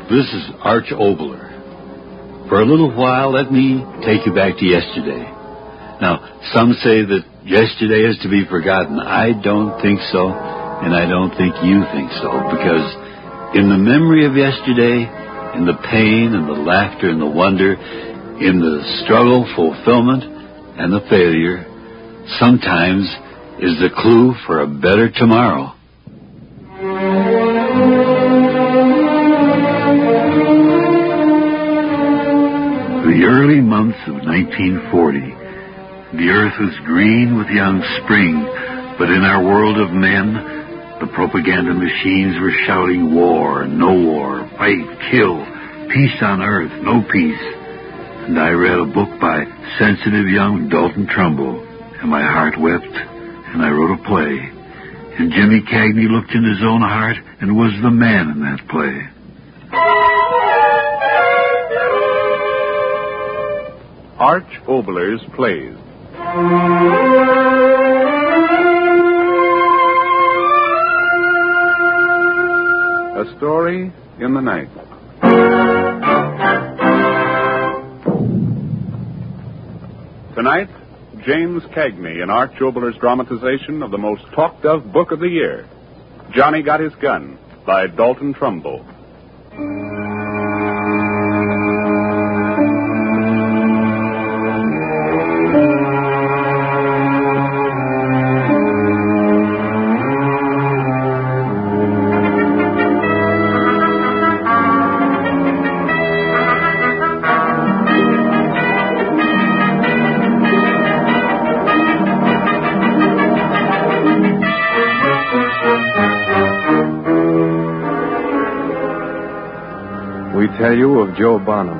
This is Arch Oboler. For a little while, let me take you back to yesterday. Now, some say that yesterday is to be forgotten. I don't think so, and I don't think you think so, because in the memory of yesterday, in the pain and the laughter and the wonder, in the struggle, fulfillment, and the failure, sometimes is the clue for a better tomorrow. The early months of 1940, the earth was green with young spring, but in our world of men, the propaganda machines were shouting war, no war, fight, kill, peace on earth, no peace. And I read a book by sensitive young Dalton Trumbull, and my heart wept, and I wrote a play. And Jimmy Cagney looked in his own heart and was the man in that play. Arch Oboler's Plays. A Story in the Night. Tonight, James Cagney in Arch Oboler's dramatization of the most talked-of book of the year, Johnny Got His Gun, by Dalton Trumbull. We tell you of Joe Bonham.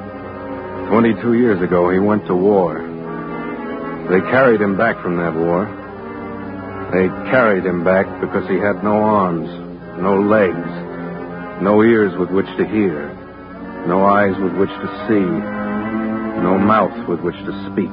22 years ago, he went to war. They carried him back from that war. They carried him back because he had no arms, no legs, no ears with which to hear, no eyes with which to see, no mouth with which to speak.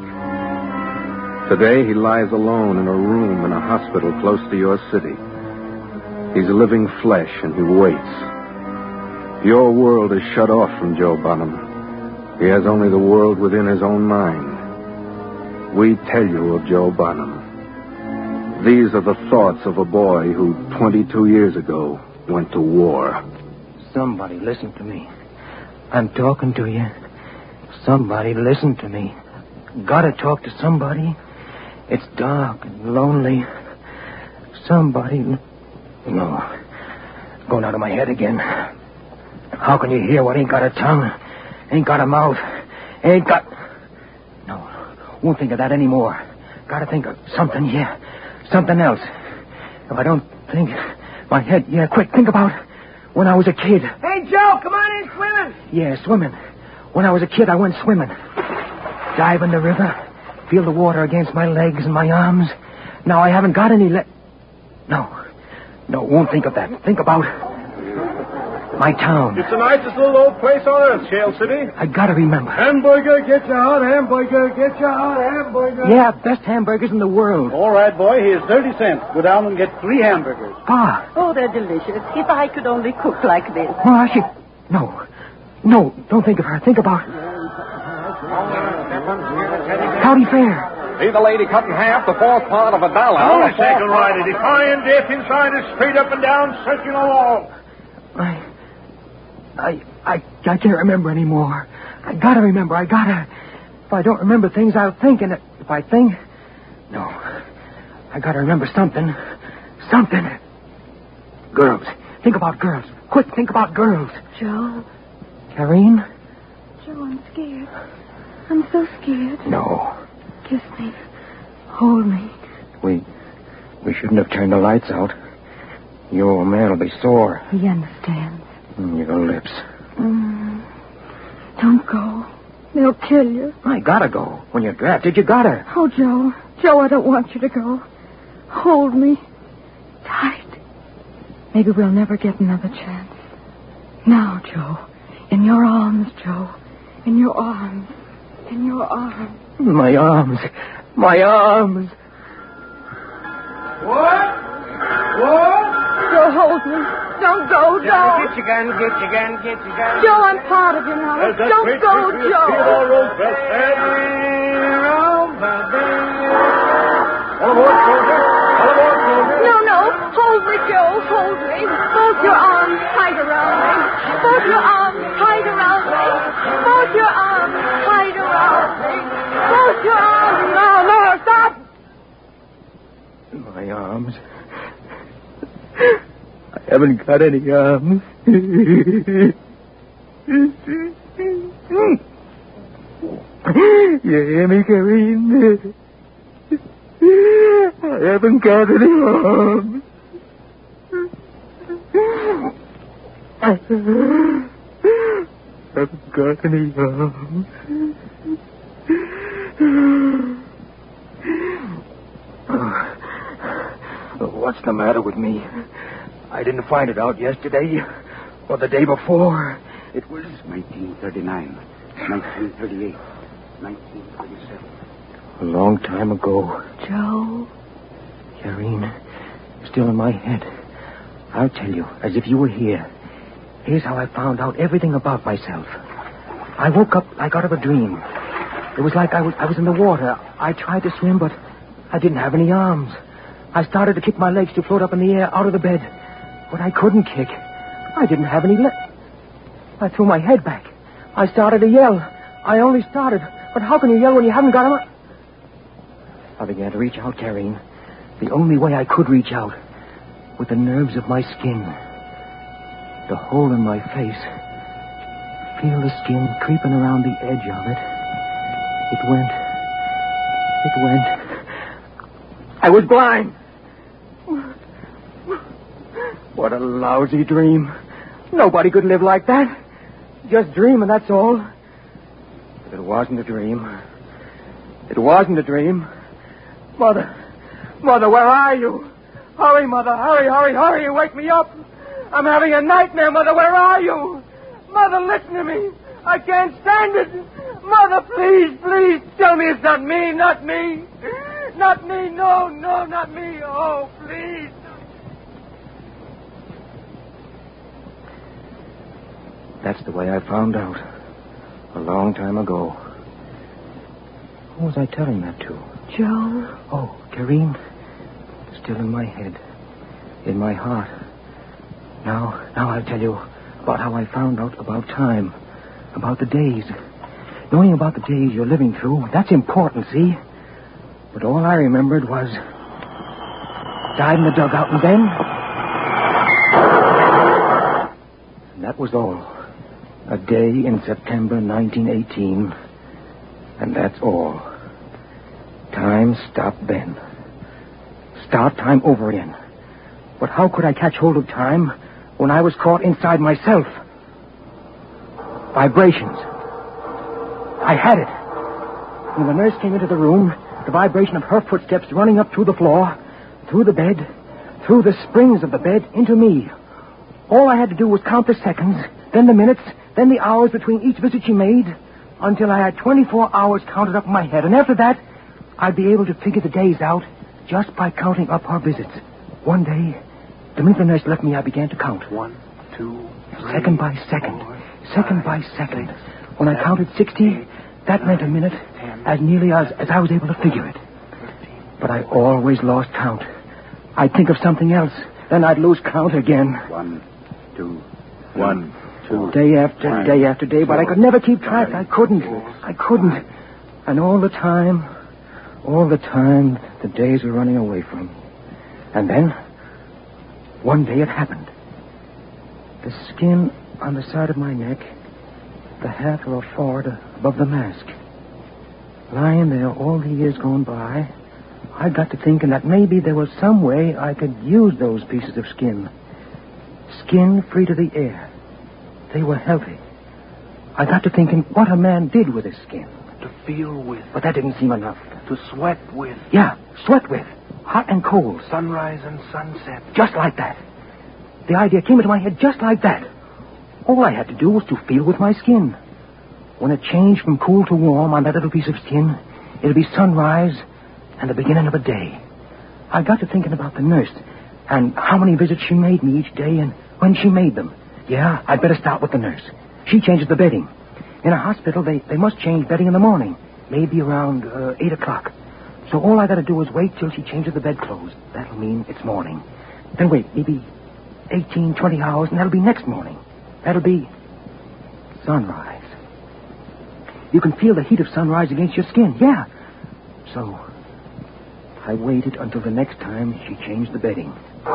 Today, he lies alone in a room in a hospital close to your city. He's living flesh, and he waits. Your world is shut off from Joe Bonham. He has only the world within his own mind. We tell you of Joe Bonham. These are the thoughts of a boy who 22 years ago went to war. Somebody listen to me. I'm talking to you. Somebody listen to me. Gotta talk to somebody. It's dark and lonely. Somebody... No. Going out of my head again. How can you hear what ain't got a tongue, ain't got a mouth, ain't got... No, won't think of that anymore. Gotta think of something, yeah, something else. If I don't think, my head, yeah, quick, think about when I was a kid. Hey, Joe, come on in swimming. Yeah, swimming. When I was a kid, I went swimming. Dive in the river, feel the water against my legs and my arms. Now I haven't got any No, won't think of that. Think about... my town. It's the nicest little old place on earth, Shale City. I gotta remember. Hamburger, get your hot hamburger, get your hot hamburger. Yeah, best hamburgers in the world. All right, boy, here's 30 cents. Go down and get 3 hamburgers. Pa. Oh, they're delicious. If I could only cook like this. Ma, No, don't think of her. Think about... County Fair. See the lady cut in half, the fourth part of $1. Hold a second, Ryder. Defying death inside is straight up and down, searching a wall. I can't remember anymore. I gotta remember. If I don't remember things, I'll think, and if I think... No. I gotta remember something. Girls. Think about girls. Quick, think about girls. Joe. Karine? Joe, I'm scared. I'm so scared. No. Kiss me. Hold me. We shouldn't have turned the lights out. Your old man will be sore. He understands. Your lips. Don't go. They'll kill you. I gotta go. When you're drafted, you gotta. Oh, Joe. Joe, I don't want you to go. Hold me. Tight. Maybe we'll never get another chance. Now, Joe. In your arms, Joe. In your arms. In your arms. My arms. My arms. What? Joe, hold me. don't go, don't. Get your gun. Joe, I'm part of you now. Don't go, Joe. Theodore Roosevelt said. No. Hold me, Joe. Hold me. Both your arms tight around me. Both your arms tight around me. Both your arms tight around me. Both your arms. No, stop. My arms. I haven't got any arms. You hear me, Karine? I haven't got any arms. I haven't got any arms. What's the matter with me? I didn't find it out yesterday or the day before. It was 1939, 1938, 1937. a long time ago. Joe. Karine, still in my head. I'll tell you, as if you were here. Here's how I found out everything about myself. I woke up like out of a dream. It was like I was in the water. I tried to swim, but I didn't have any arms. I started to kick my legs to float up in the air out of the bed, but I couldn't kick. I didn't have any legs. I threw my head back. I started to yell. I only started, but how can you yell when you haven't got them? I began to reach out, Karine. The only way I could reach out, with the nerves of my skin. The hole in my face. Feel the skin creeping around the edge of it. It went. I was blind. What a lousy dream. Nobody could live like that. Just dream, and that's all. But it wasn't a dream. It wasn't a dream. Mother, where are you? Hurry, Mother, hurry, wake me up. I'm having a nightmare, Mother, where are you? Mother, listen to me. I can't stand it. Mother, please, tell me it's not me. Not me, no, not me. Oh, please. That's the way I found out. A long time ago. Who was I telling that to? Joe. Oh, Karine. Still in my head. In my heart. Now I'll tell you about how I found out about time. About the days. Knowing about the days you're living through, that's important, see? But all I remembered was... died in the dugout, and then... and that was all. A day in September 1918. And that's all. Time stopped then. Start time over again. But how could I catch hold of time when I was caught inside myself? Vibrations. I had it. When the nurse came into the room, the vibration of her footsteps running up through the floor, through the bed, through the springs of the bed, into me. All I had to do was count the seconds, then the minutes, then the hours between each visit she made, until I had 24 hours counted up in my head. And after that, I'd be able to figure the days out just by counting up her visits. One day, the minute the nurse left me, I began to count. 1, 2, 3, second by second. 4, Second by second. When I counted 60, that meant a minute, as nearly as I was able to figure it. But I always lost count. I'd think of something else, then I'd lose count again. 1, 2, Day after day after day, but I could never keep track. I couldn't. And all the time, the days were running away from me. And then, one day it happened. The skin on the side of my neck, the half of a forehead above the mask. Lying there all the years gone by, I got to thinking that maybe there was some way I could use those pieces of skin. Skin free to the air. They were healthy. I got to thinking what a man did with his skin. To feel with. But that didn't seem enough. To sweat with. Yeah, sweat with. Hot and cold. Sunrise and sunset. Just like that. The idea came into my head just like that. All I had to do was to feel with my skin. When it changed from cool to warm on that little piece of skin, it'd be sunrise and the beginning of a day. I got to thinking about the nurse and how many visits she made me each day and When she made them. Yeah, I'd better start with the nurse. She changes the bedding. In a hospital, they must change bedding in the morning. Maybe around 8 o'clock. So all I got to do is wait till she changes the bedclothes. That'll mean it's morning. Then wait, maybe 18, 20 hours, and that'll be next morning. That'll be sunrise. You can feel the heat of sunrise against your skin. Yeah. So I waited until the next time she changed the bedding.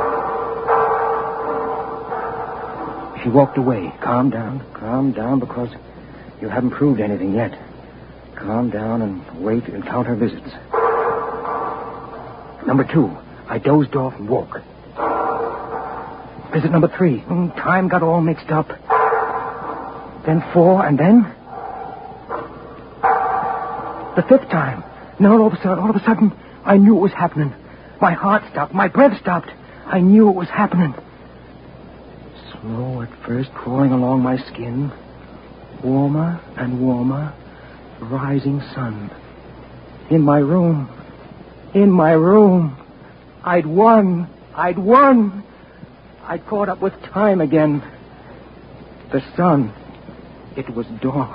She walked away. Calm down, because you haven't proved anything yet. Calm down and wait and count her visits. Number 2, I dozed off and woke. Visit number 3, time got all mixed up. Then 4, and then the 5th time. Now all of a sudden, I knew it was happening. My heart stopped. My breath stopped. I knew it was happening. Slow at first, crawling along my skin. Warmer and warmer. Rising sun. In my room. I'd won. I'd caught up with time again. The sun. It was dawn.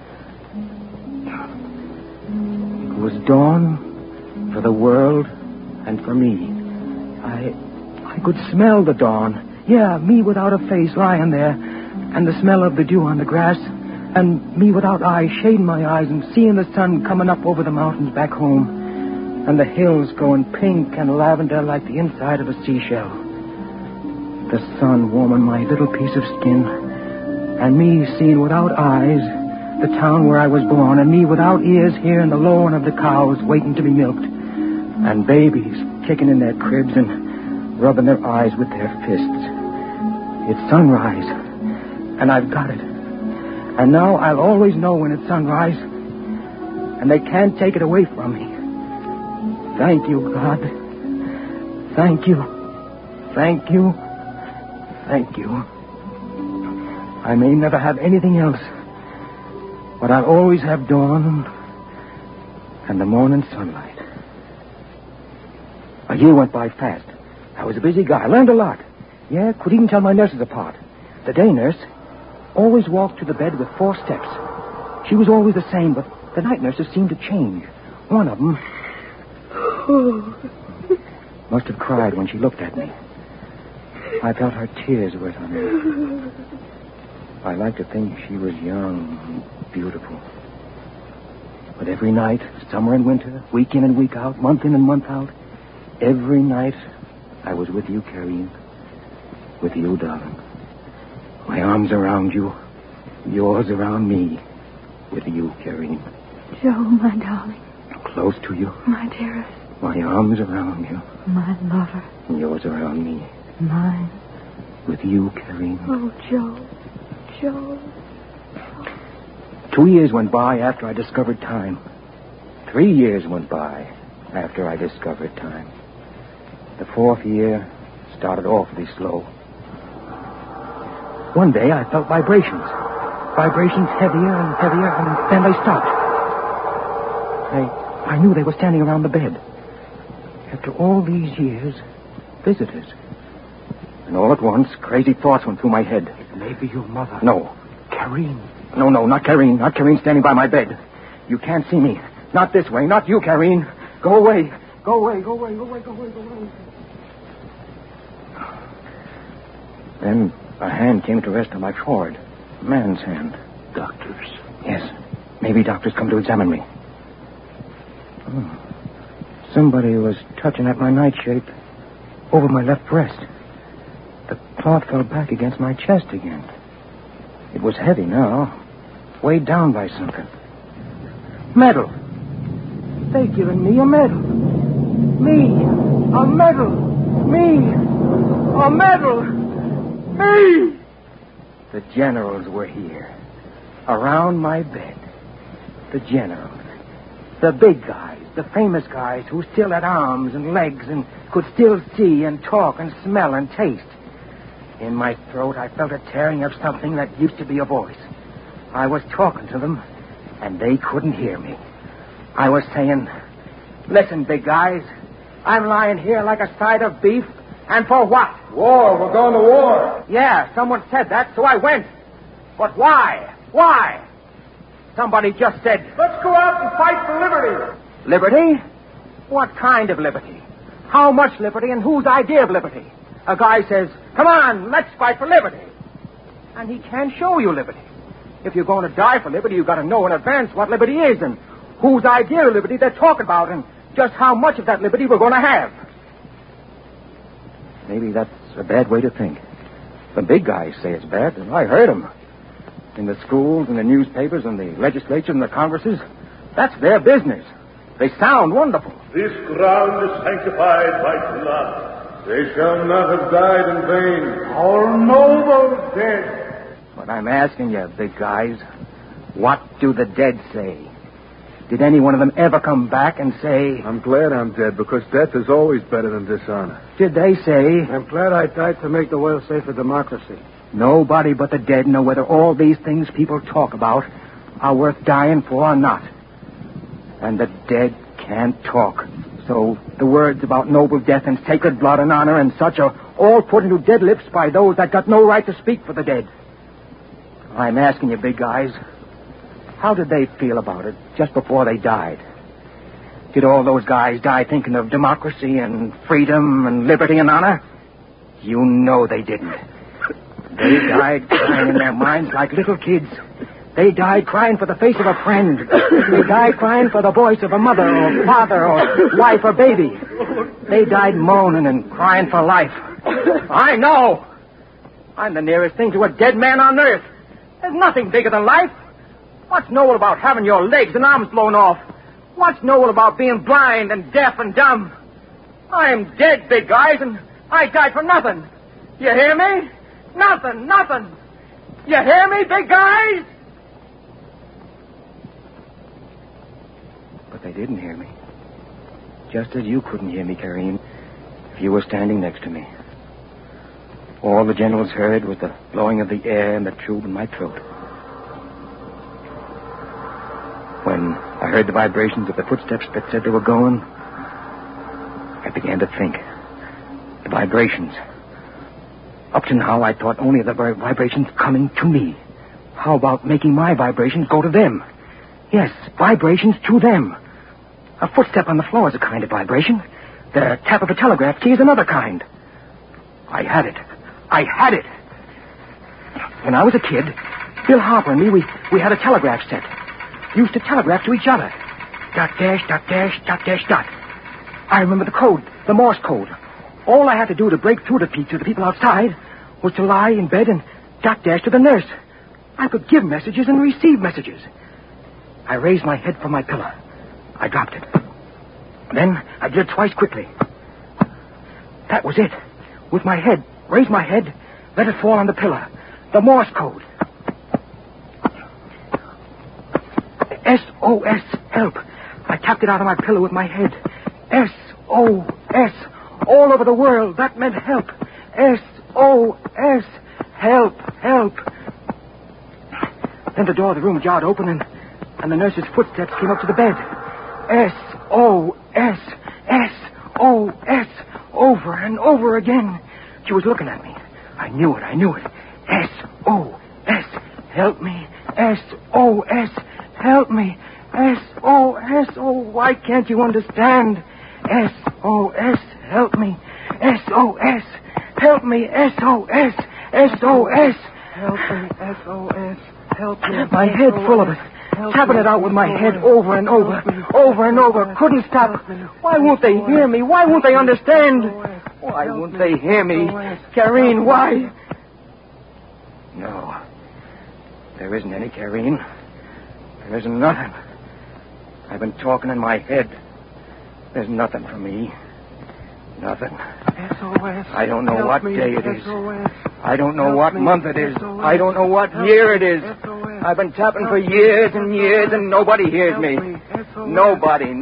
It was dawn for the world and for me. I could smell the dawn. Yeah, me without a face lying there, and the smell of the dew on the grass, and me without eyes, shading my eyes and seeing the sun coming up over the mountains back home, and the hills going pink and lavender like the inside of a seashell. The sun warming my little piece of skin, and me seeing without eyes the town where I was born, and me without ears hearing the lowing of the cows waiting to be milked, and babies kicking in their cribs and rubbing their eyes with their fists. It's sunrise, and I've got it. And now I'll always know when it's sunrise, and they can't take it away from me. Thank you, God. Thank you. Thank you. Thank you. I may never have anything else, but I'll always have dawn and the morning sunlight. A year went by fast. I was a busy guy. I learned a lot. Yeah, could even tell my nurses apart. The day nurse always walked to the bed with 4 steps. She was always the same, but the night nurses seemed to change. One of them must have cried when she looked at me. I felt her tears wet on me. I liked to think she was young and beautiful. But every night, summer and winter, week in and week out, month in and month out, every night I was with you, Karine. With you, darling. My arms around you, yours around me. With you, Karine. Joe, my darling. Close to you. My dearest. My arms around you. My lover. Yours around me. Mine. With you, Karine. Oh, Joe. Joe. 2 years went by after I discovered time. 3 years went by after I discovered time. The 4th year started awfully slow. One day I felt vibrations. Vibrations heavier and heavier, and then they stopped. I knew they were standing around the bed. After all these years, visitors. And all at once, crazy thoughts went through my head. It may be your mother. No. Karine. No, not Karine. Not Karine standing by my bed. You can't see me. Not this way. Not you, Karine. Go away. Go away. Go away. Go away. Go away. Go away. Then a hand came to rest on my forehead. A man's hand. Doctors. Yes. Maybe doctors come to examine me. Somebody was touching at my nightshirt over my left breast. The cloth fell back against my chest again. It was heavy now, weighed down by something. Medal. They've given me a medal. Me. A medal. Me. A medal. Me. The generals were here. Around my bed. The generals. The big guys. The famous guys who still had arms and legs and could still see and talk and smell and taste. In my throat, I felt a tearing of something that used to be a voice. I was talking to them, and they couldn't hear me. I was saying, listen, big guys, I'm lying here like a side of beef, And for what? War. We're going to war. Yeah, someone said that, so I went. But why? Why? Somebody just said... Let's go out and fight for liberty. Liberty? What kind of liberty? How much liberty and whose idea of liberty? A guy says, come on, let's fight for liberty. And he can't show you liberty. If you're going to die for liberty, you've got to know in advance what liberty is and whose idea of liberty they're talking about and just how much of that liberty we're going to have. Maybe that's a bad way to think. The big guys say it's bad, and I heard them. In the schools, and the newspapers, and the legislature, and the congresses. That's their business. They sound wonderful. This ground is sanctified by blood. They shall not have died in vain. Our noble dead. But I'm asking you, big guys, what do the dead say? Did any one of them ever come back and say... I'm glad I'm dead, because death is always better than dishonor. Did they say... I'm glad I died to make the world safe for democracy. Nobody but the dead know whether all these things people talk about are worth dying for or not. And the dead can't talk. So the words about noble death and sacred blood and honor and such are all put into dead lips by those that got no right to speak for the dead. I'm asking you, big guys, how did they feel about it just before they died? Did all those guys die thinking of democracy and freedom and liberty and honor? You know they didn't. They died crying in their minds like little kids. They died crying for the face of a friend. They died crying for the voice of a mother or father or wife or baby. They died moaning and crying for life. I know. I'm the nearest thing to a dead man on earth. There's nothing bigger than life. What's noble about having your legs and arms blown off? What's noble about being blind and deaf and dumb? I'm dead, big guys, and I died for nothing. You hear me? Nothing. You hear me, big guys? But they didn't hear me. Just as you couldn't hear me, Kareem, if you were standing next to me. All the generals heard was the blowing of the air and the tube in my throat. When I heard the vibrations of the footsteps that said they were going, I began to think. The vibrations. Up to now, I thought only of the vibrations coming to me. How about making my vibrations go to them? Yes, vibrations to them. A footstep on the floor is a kind of vibration. The tap of a telegraph key is another kind. I had it. When I was a kid, Bill Harper and me, we had a telegraph set. Used to telegraph to each other. Dot dash, dot dash, dot dash, dot. I remember the code, the Morse code. All I had to do to break through to the people outside was to lie in bed and dot dash to the nurse. I could give messages and receive messages. I raised my head from my pillow. I dropped it. Then I did it twice quickly. That was it. With my head, raised my head, let it fall on the pillow. The Morse code. SOS, help. I tapped it out of my pillow with my head. SOS. All over the world, that meant help. SOS. Help. Then the door of the room jarred open and the nurse's footsteps came up to the bed. SOS. SOS. Over and over again. She was looking at me. I knew it. SOS. Help me. SOS. Help me. SOS. Oh, why can't you understand? SOS. Help me. SOS. Help me. SOS. SOS. Help me. SOS. Help me. My head full of it. Tapping it out with my head over and over. Over and over. Couldn't stop. Why won't they hear me? Why won't they understand? Why won't they hear me? Kareen, why? No. There isn't any, Kareen. There isn't nothing. I've been talking in my head. There's nothing for me. Nothing. SOS. I don't know what day it is. SOS. I don't know what month it is. I don't know what year it is. I've been tapping for years and years and nobody hears me. Nobody.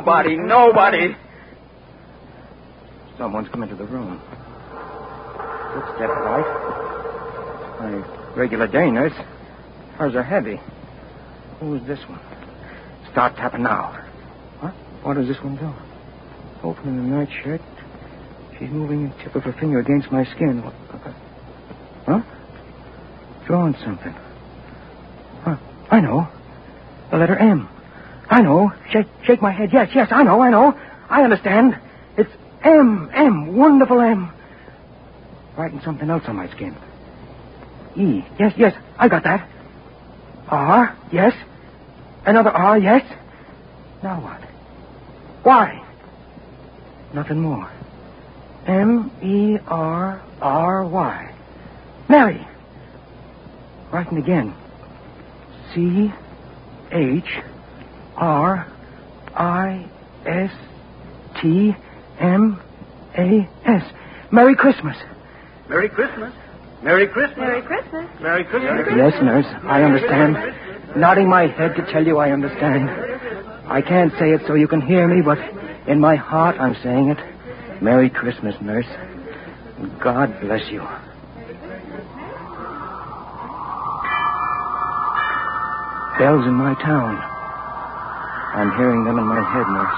Someone's come into the room. Footstep right. My regular day nurse. Hers are heavy. Who's this one? Start tapping now. What? What does this one do? Opening the night shirt. She's moving the tip of her finger against my skin. Huh? Drawing something. Huh. I know. The letter M. I know. Shake my head. Yes, I know. I understand. It's M. Wonderful M. Writing something else on my skin. E. Yes, I got that. R. Yes. Another R. Yes. Now what? Y. Nothing more. M-E-R-R-Y. Mary. Writing again. C-H-R-I-S-T-M-A-S. Merry Christmas. Merry Christmas. Merry Christmas. Merry Christmas. Merry Christmas. Yes, nurse, I understand. Nodding my head to tell you I understand. I can't say it so you can hear me, but in my heart I'm saying it. Merry Christmas, nurse. God bless you. Bells in my town. I'm hearing them in my head, nurse.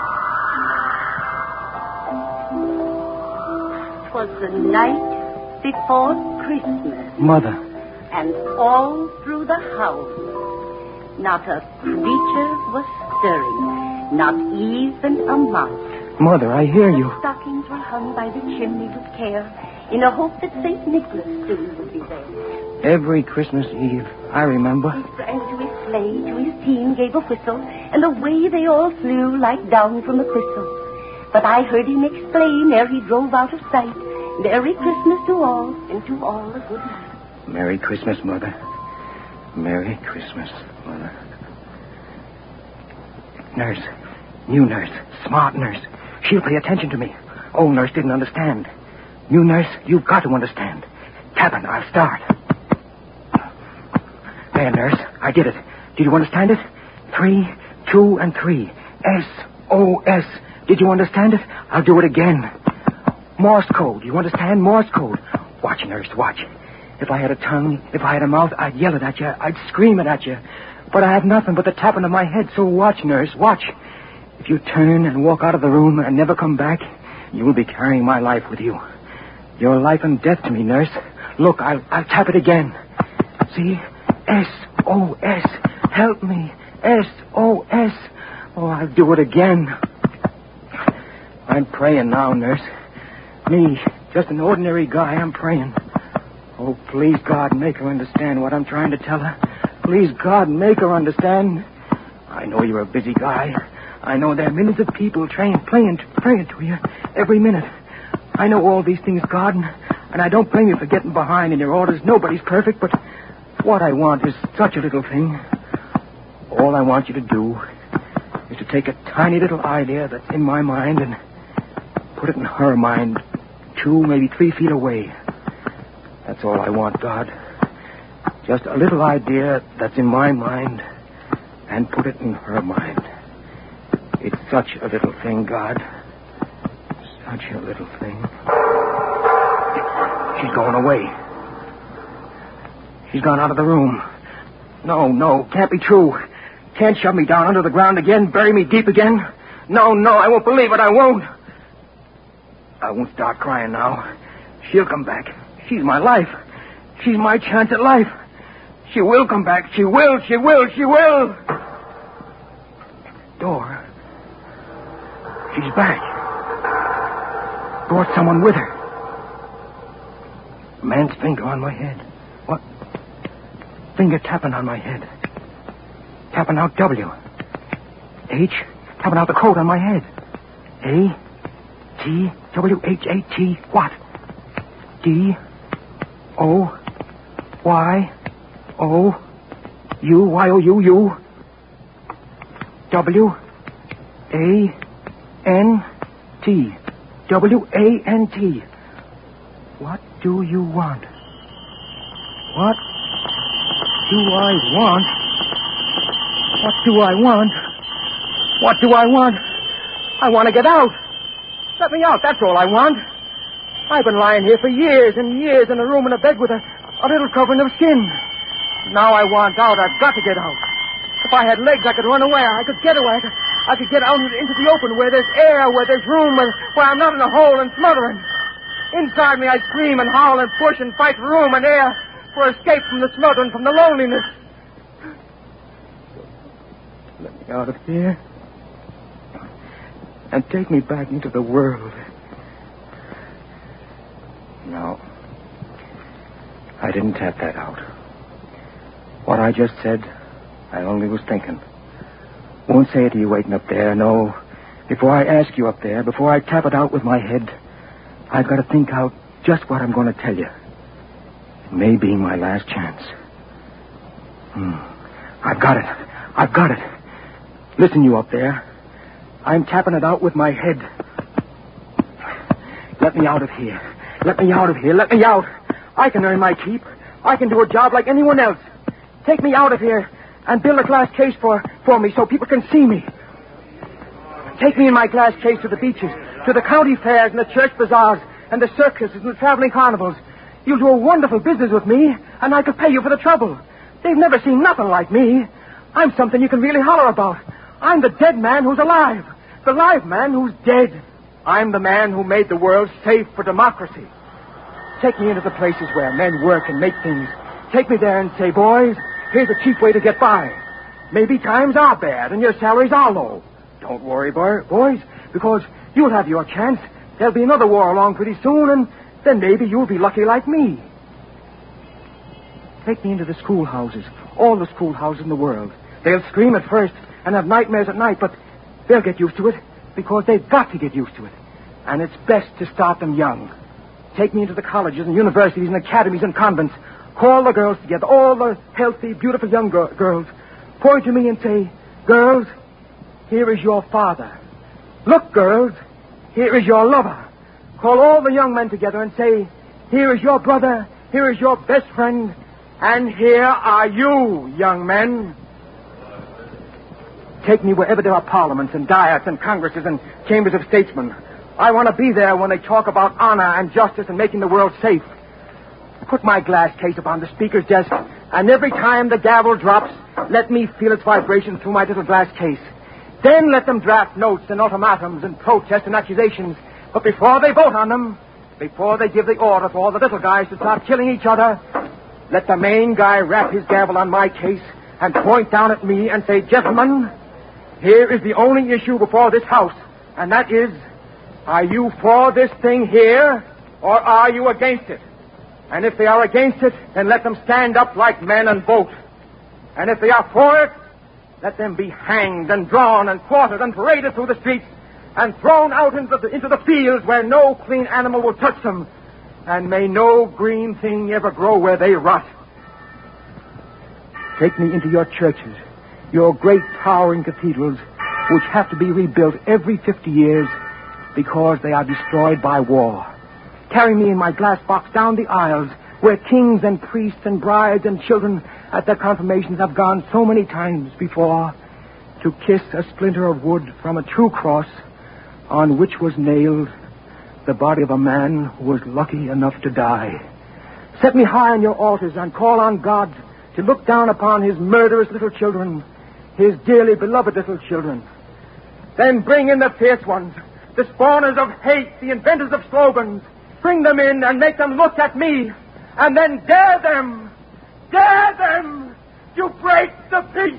'Twas the night before Christmas. Mother. And all through the house, not a creature was stirring, not even a mouse. Mother, I hear you. Stockings were hung by the chimney with care, in a hope that St. Nicholas soon would be there. Every Christmas Eve, I remember. He sprang to his sleigh, to his team gave a whistle, and away they all flew like down from a thistle. But I heard him explain ere he drove out of sight, Merry Christmas to all, and to all a good night. Merry Christmas, Mother. Merry Christmas, Mother. Nurse. New nurse. Smart nurse. She'll pay attention to me. Old nurse didn't understand. New nurse, you've got to understand. Tapping, I'll start. There, nurse. I did it. Did you understand it? 3, 2, and 3. S-O-S. Did you understand it? I'll do it again. Morse code. You understand? Morse code. Watch, nurse, watch. If I had a tongue, if I had a mouth, I'd yell it at you. I'd scream it at you. But I have nothing but the tapping of my head, so watch, nurse, watch. If you turn and walk out of the room and never come back, you will be carrying my life with you. You're life and death to me, nurse. Look, I'll tap it again. See? S-O-S. Help me. S-O-S. Oh, I'll do it again. I'm praying now, nurse. Me, just an ordinary guy, I'm praying. Oh, please, God, make her understand what I'm trying to tell her. Please, God, make her understand. I know you're a busy guy. I know there are millions of people praying to you every minute. I know all these things, God, and I don't blame you for getting behind in your orders. Nobody's perfect, but what I want is such a little thing. All I want you to do is to take a tiny little idea that's in my mind and put it in her mind 2, maybe 3 feet away. That's all I want, God. Just a little idea that's in my mind and put it in her mind. It's such a little thing, God. Such a little thing. She's going away. She's gone out of the room. No, can't be true. Can't shove me down under the ground again, bury me deep again. No, I won't believe it, I won't. I won't start crying now. She'll come back. She's my life. She's my chance at life. She will come back. She will. Door. She's back. Brought someone with her. Man's finger on my head. What? Finger tapping on my head. Tapping out W. H. Tapping out the code on my head. A. T. W. H. A. T. What? D. O. Y. O. U. Y. O. U. U. W. A. N. T. W. A. N. T. What do you want? What do I want? What do I want? What do I want? I want to get out. Let me out, that's all I want. I've been lying here for years and years in a room in a bed with a little covering of skin. Now I want out. I've got to get out. If I had legs, I could run away. I could get away. I could get out into the open where there's air, where there's room, where I'm not in a hole and smothering. Inside me, I scream and howl and push and fight for room and air, for escape from the smothering, from the loneliness. Let me out of here and take me back into the world. No. I didn't tap that out. What I just said, I only was thinking. Won't say it to you waiting up there, no. Before I ask you up there, before I tap it out with my head, I've got to think out just what I'm going to tell you. It may be my last chance. I've got it. Listen, you up there. I'm tapping it out with my head. Let me out of here. Let me out. I can earn my keep. I can do a job like anyone else. Take me out of here and build a glass case for me so people can see me. Take me in my glass case to the beaches, to the county fairs and the church bazaars and the circuses and the traveling carnivals. You'll do a wonderful business with me, and I could pay you for the trouble. They've never seen nothing like me. I'm something you can really holler about. I'm the dead man who's alive. The live man who's dead. I'm the man who made the world safe for democracy. Take me into the places where men work and make things. Take me there and say, boys, here's a cheap way to get by. Maybe times are bad and your salaries are low. Don't worry, boys, because you'll have your chance. There'll be another war along pretty soon, and then maybe you'll be lucky like me. Take me into the schoolhouses, all the schoolhouses in the world. They'll scream at first and have nightmares at night, but they'll get used to it because they've got to get used to it. And it's best to start them young. Take me into the colleges and universities and academies and convents. Call the girls together, all the healthy, beautiful young girls. Point to me and say, girls, here is your father. Look, girls, here is your lover. Call all the young men together and say, here is your brother, here is your best friend, and here are you, young men. Take me wherever there are parliaments and diets and congresses and chambers of statesmen. I want to be there when they talk about honor and justice and making the world safe. Put my glass case upon the speaker's desk, and every time the gavel drops, let me feel its vibration through my little glass case. Then let them draft notes and ultimatums and protests and accusations. But before they vote on them, before they give the order for all the little guys to start killing each other, let the main guy rap his gavel on my case and point down at me and say, gentlemen, here is the only issue before this House, and that is, are you for this thing here, or are you against it? And if they are against it, then let them stand up like men and vote. And if they are for it, let them be hanged and drawn and quartered and paraded through the streets and thrown out into the fields where no clean animal will touch them, and may no green thing ever grow where they rot. Take me into your churches, your great towering cathedrals, which have to be rebuilt every 50 years because they are destroyed by war. Carry me in my glass box down the aisles where kings and priests and brides and children at their confirmations have gone so many times before to kiss a splinter of wood from a true cross on which was nailed the body of a man who was lucky enough to die. Set me high on your altars and call on God to look down upon his murderous little children, his dearly beloved little children. Then bring in the fierce ones, the spawners of hate, the inventors of slogans. Bring them in and make them look at me, and then dare them to break the peace.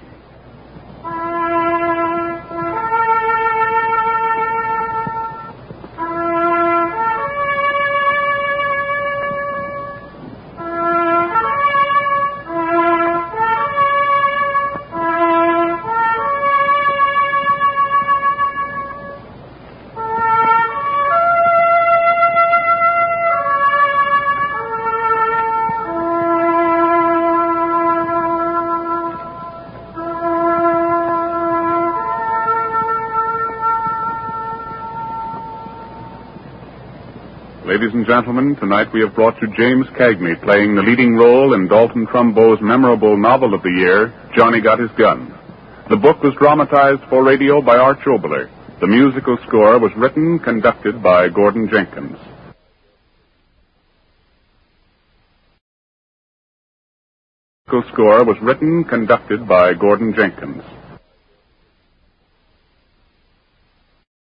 Ladies and gentlemen, tonight we have brought you James Cagney playing the leading role in Dalton Trumbo's memorable novel of the year, Johnny Got His Gun. The book was dramatized for radio by Arch Oboler. The musical score was written, conducted by Gordon Jenkins. The musical score was written, conducted by Gordon Jenkins.